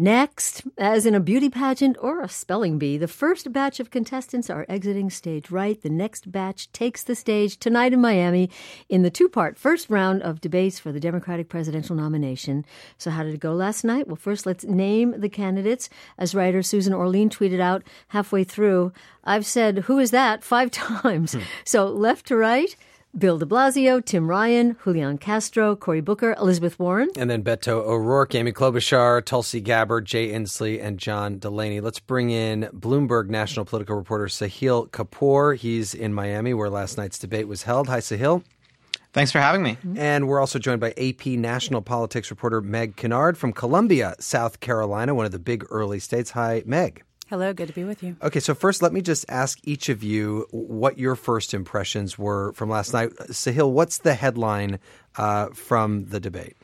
Next, as in a beauty pageant or a spelling bee, the first batch of contestants are exiting stage right. The next batch takes the stage tonight in Miami in the two-part first round of debates for the Democratic presidential nomination. So how did it go last night? Well, first, let's name the candidates. As writer Susan Orlean tweeted out halfway through, I've said, "Who is that?" 5 times. So left to right, Bill de Blasio, Tim Ryan, Julian Castro, Cory Booker, Elizabeth Warren. And then Beto O'Rourke, Amy Klobuchar, Tulsi Gabbard, Jay Inslee, and John Delaney. Let's bring in Bloomberg national political reporter Sahil Kapoor. He's in Miami, where last night's debate was held. Hi, Sahil. Thanks for having me. And we're also joined by AP national politics reporter Meg Kennard from Columbia, South Carolina, one of the big early states. Hi, Meg. Hello, good to be with you. Okay, so first let me just ask each of you what your first impressions were from last night. Sahil, what's the headline from the debate?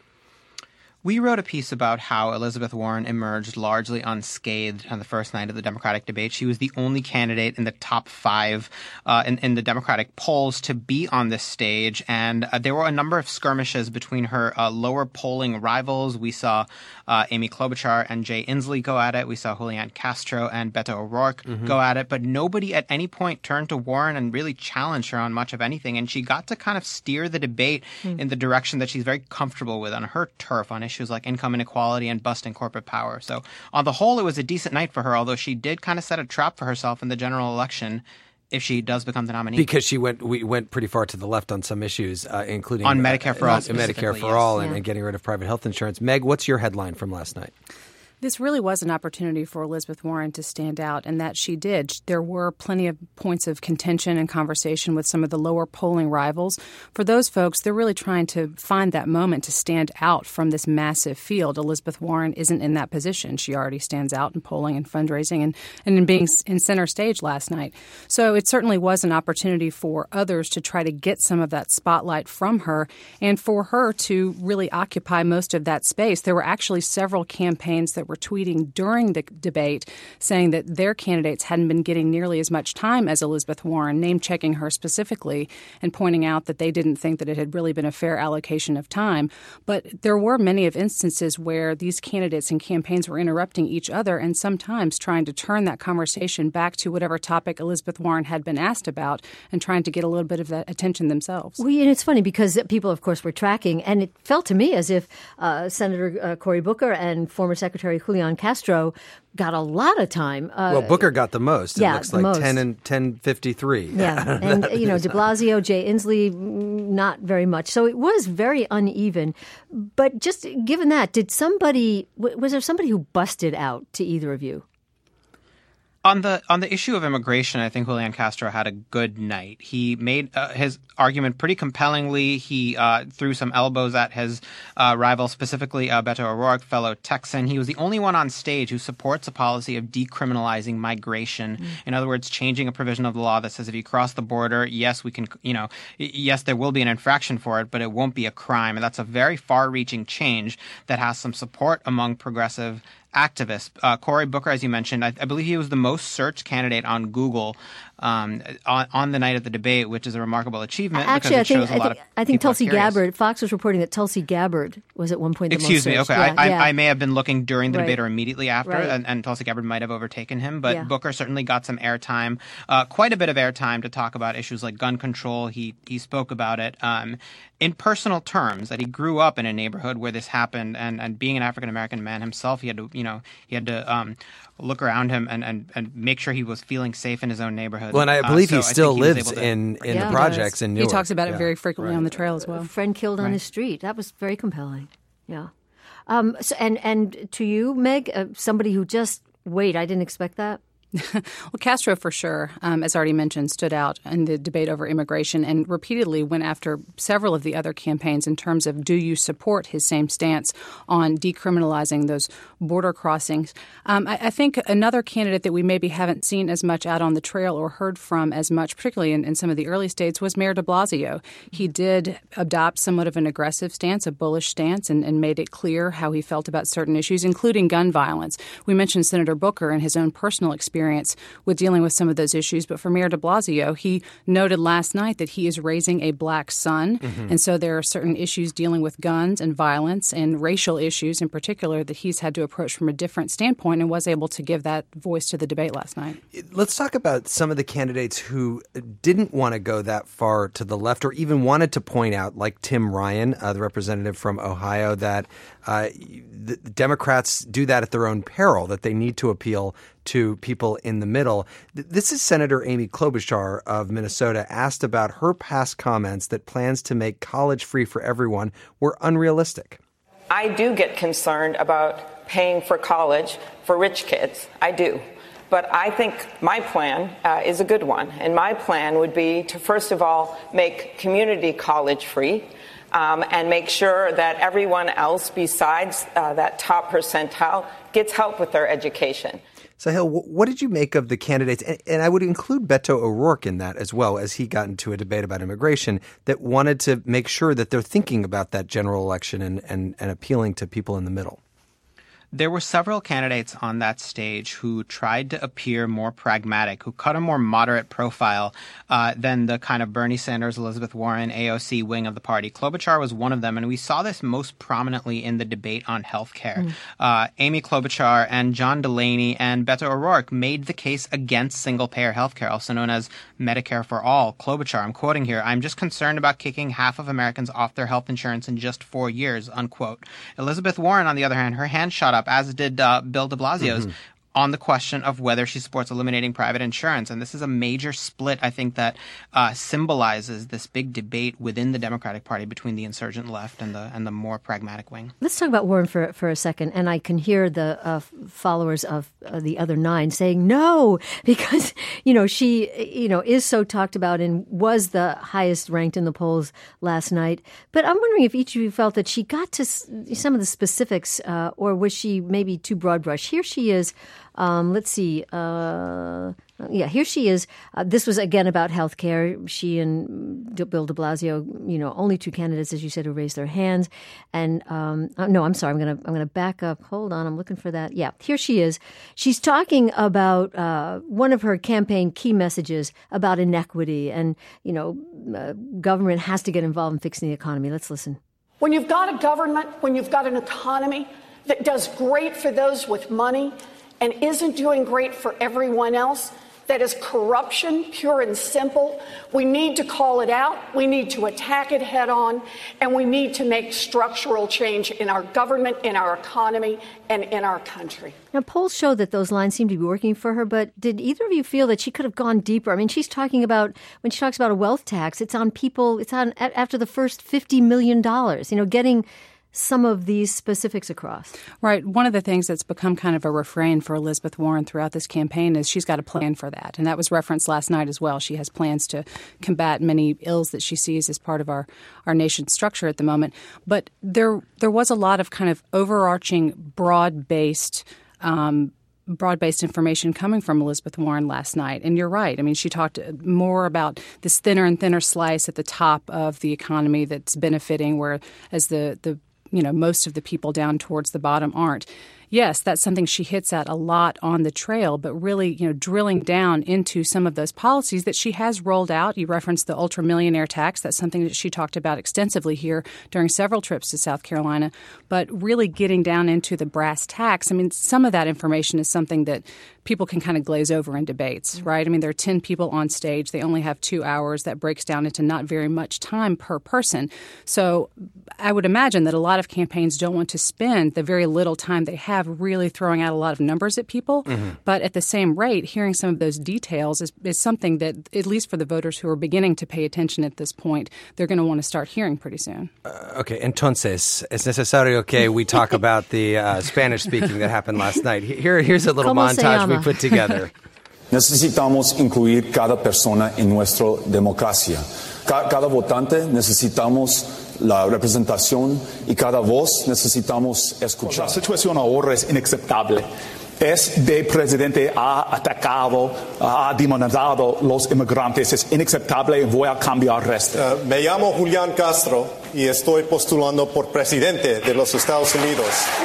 We wrote a piece about how Elizabeth Warren emerged largely unscathed on the first night of the Democratic debate. She was the only candidate in the top 5 in the Democratic polls to be on this stage. And there were a number of skirmishes between her lower polling rivals. We saw Amy Klobuchar and Jay Inslee go at it. We saw Julian Castro and Beto O'Rourke go at it. But nobody at any point turned to Warren and really challenged her on much of anything. And she got to kind of steer the debate in the direction that she's very comfortable with on her turf, on issues like income inequality and busting corporate power. So on the whole, it was a decent night for her, although she did kind of set a trap for herself in the general election if she does become the nominee. Because we went pretty far to the left on some issues, including on Medicare for All. Medicare for All and getting rid of private health insurance. Meg, what's your headline from last night? This really was an opportunity for Elizabeth Warren to stand out, and that she did. There were plenty of points of contention and conversation with some of the lower polling rivals. For those folks, they're really trying to find that moment to stand out from this massive field. Elizabeth Warren isn't in that position. She already stands out in polling and fundraising and in being in center stage last night. So it certainly was an opportunity for others to try to get some of that spotlight from her and for her to really occupy most of that space. There were actually several campaigns that were tweeting during the debate saying that their candidates hadn't been getting nearly as much time as Elizabeth Warren, name-checking her specifically and pointing out that they didn't think that it had really been a fair allocation of time. But there were many of instances where these candidates and campaigns were interrupting each other and sometimes trying to turn that conversation back to whatever topic Elizabeth Warren had been asked about and trying to get a little bit of that attention themselves. Well, and it's funny because people, of course, were tracking, and it felt to me as if Senator Cory Booker and former Secretary Julian Castro got a lot of time. Well, Booker got the most. It looks like most. 10:53. Yeah, and de Blasio, Jay Inslee, not very much. So it was very uneven. But just given that, was there somebody who busted out to either of you? On the issue of immigration, I think Julian Castro had a good night. He made his argument pretty compellingly. He threw some elbows at his rival, specifically Beto O'Rourke, fellow Texan. He was the only one on stage who supports a policy of decriminalizing migration. In other words, changing a provision of the law that says if you cross the border, yes, we can, yes, there will be an infraction for it, but it won't be a crime. And that's a very far-reaching change that has some support among progressive activists. Cory Booker, as you mentioned, I believe he was the most searched candidate on Google on the night of the debate, which is a remarkable achievement. Actually, I think Tulsi Gabbard. Gabbard. Fox was reporting that Tulsi Gabbard was at one point the Excuse most me. searched. Okay, Yeah, I may have been looking during the debate or immediately after, Right. and Tulsi Gabbard might have overtaken him. But Booker certainly got some airtime, quite a bit of airtime to talk about issues like gun control. He spoke about it in personal terms, that he grew up in a neighborhood where this happened, and being an African American man himself, he had to look around him and make sure he was feeling safe in his own neighborhood. Well, and I believe he still lives in the projects in Newark. He talks about it very frequently on the trail as well. A friend killed on his street. That was very compelling. Yeah. So, and to you, Meg, somebody who just, wait, I didn't expect that. Well, Castro, for sure, as already mentioned, stood out in the debate over immigration and repeatedly went after several of the other campaigns in terms of, do you support his same stance on decriminalizing those border crossings? I think another candidate that we maybe haven't seen as much out on the trail or heard from as much, particularly in some of the early states, was Mayor de Blasio. He did adopt somewhat of an aggressive stance, a bullish stance, and made it clear how he felt about certain issues, including gun violence. We mentioned Senator Booker and his own personal experience experience with dealing with some of those issues. But for Mayor de Blasio, he noted last night that he is raising a black son. And so there are certain issues dealing with guns and violence and racial issues in particular that he's had to approach from a different standpoint and was able to give that voice to the debate last night. Let's talk about some of the candidates who didn't want to go that far to the left or even wanted to point out, like Tim Ryan, the representative from Ohio, that the Democrats do that at their own peril, that they need to appeal to people in the middle. This is Senator Amy Klobuchar of Minnesota asked about her past comments that plans to make college free for everyone were unrealistic. I do get concerned about paying for college for rich kids. I do. But I think my plan is a good one. And my plan would be to, first of all, make community college free and make sure that everyone else besides that top percentile gets help with their education. Sahil, what did you make of the candidates? And I would include Beto O'Rourke in that as well, as he got into a debate about immigration that wanted to make sure that they're thinking about that general election and appealing to people in the middle. There were several candidates on that stage who tried to appear more pragmatic, who cut a more moderate profile than the kind of Bernie Sanders, Elizabeth Warren, AOC wing of the party. Klobuchar was one of them, and we saw this most prominently in the debate on health care. Amy Klobuchar and John Delaney and Beto O'Rourke made the case against single-payer health care, also known as Medicare for All. Klobuchar, I'm quoting here, "I'm just concerned about kicking half of Americans off their health insurance in just 4 years," unquote. Elizabeth Warren, on the other hand, her hand shot up, as did Bill de Blasio's, on the question of whether she supports eliminating private insurance. And this is a major split, I think, that symbolizes this big debate within the Democratic Party between the insurgent left and the more pragmatic wing. Let's talk about Warren for a second. And I can hear the followers of the other nine saying no, because, she, is so talked about and was the highest ranked in the polls last night. But I'm wondering if each of you felt that she got to some of the specifics or was she maybe too broad brush? Here she is. Let's see. Here she is. This was again about health care. She and Bill de Blasio, only two candidates, as you said, who raised their hands. And no, I'm sorry. I'm gonna back up. Hold on. I'm looking for that. Yeah, here she is. She's talking about one of her campaign key messages about inequity, and government has to get involved in fixing the economy. Let's listen. When you've got a government, when you've got an economy that does great for those with money and isn't doing great for everyone else, that is corruption, pure and simple. We need to call it out. We need to attack it head on. And we need to make structural change in our government, in our economy, and in our country. Now, polls show that those lines seem to be working for her, but did either of you feel that she could have gone deeper? I mean, she's talking about, when she talks about a wealth tax, it's on people, it's on after the first $50 million, getting some of these specifics across. Right. One of the things that's become kind of a refrain for Elizabeth Warren throughout this campaign is she's got a plan for that. And that was referenced last night as well. She has plans to combat many ills that she sees as part of our nation's structure at the moment. But there was a lot of kind of overarching broad-based information coming from Elizabeth Warren last night. And you're right. I mean, she talked more about this thinner and thinner slice at the top of the economy that's benefiting, whereas the most of the people down towards the bottom aren't. Yes, that's something she hits at a lot on the trail, but really, drilling down into some of those policies that she has rolled out. You referenced the ultra-millionaire tax. That's something that she talked about extensively here during several trips to South Carolina. But really getting down into the brass tacks, I mean, some of that information is something that people can kind of glaze over in debates, right? I mean, there are 10 people on stage. They only have 2 hours. That breaks down into not very much time per person. So I would imagine that a lot of campaigns don't want to spend the very little time they have really throwing out a lot of numbers at people. But at the same rate, hearing some of those details is something that, at least for the voters who are beginning to pay attention at this point, they're going to want to start hearing pretty soon. Okay, entonces, es necesario que we talk about the Spanish speaking that happened last night. Here's a little montage we put together. Necesitamos incluir cada persona en nuestra democracia. Cada votante necesitamos la representación y cada voz necesitamos escuchar. La situación ahora es inaceptable. Este presidente ha atacado, ha demonizado los inmigrantes. Es inaceptable y voy a cambiar esto. Me llamo Julián Castro y estoy postulando por presidente de los Estados Unidos.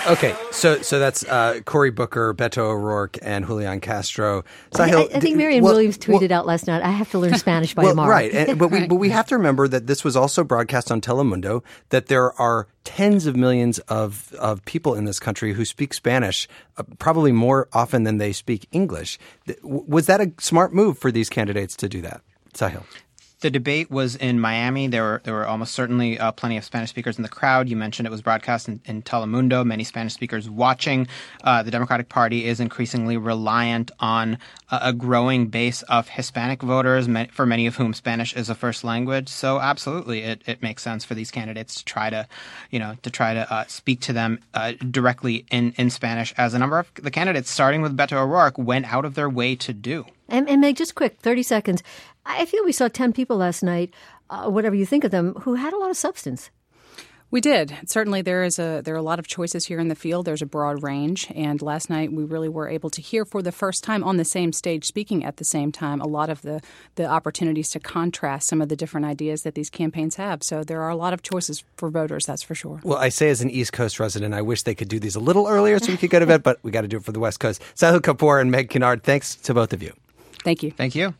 Okay, so that's Cory Booker, Beto O'Rourke, and Julian Castro. I think Marianne Williams tweeted out last night, I have to learn Spanish by tomorrow. Right, but we have to remember that this was also broadcast on Telemundo, that there are tens of millions of people in this country who speak Spanish, probably more often than they speak English. Was that a smart move for these candidates to do that? Sahil. The debate was in Miami. There were almost certainly plenty of Spanish speakers in the crowd. You mentioned it was broadcast in Telemundo. Many Spanish speakers watching. The Democratic Party is increasingly reliant on a growing base of Hispanic voters, for many of whom Spanish is a first language. So absolutely, it makes sense for these candidates to try to speak to them directly in Spanish, as a number of the candidates, starting with Beto O'Rourke, went out of their way to do. And Meg, just quick, 30 seconds. I feel we saw 10 people last night, whatever you think of them, who had a lot of substance. We did. Certainly there are a lot of choices here in the field. There's a broad range. And last night we really were able to hear for the first time on the same stage, speaking at the same time, a lot of the opportunities to contrast some of the different ideas that these campaigns have. So there are a lot of choices for voters, that's for sure. Well, I say as an East Coast resident, I wish they could do these a little earlier so we could go to bed, but we got to do it for the West Coast. Sahil Kapoor and Meg Kinnard, thanks to both of you. Thank you. Thank you.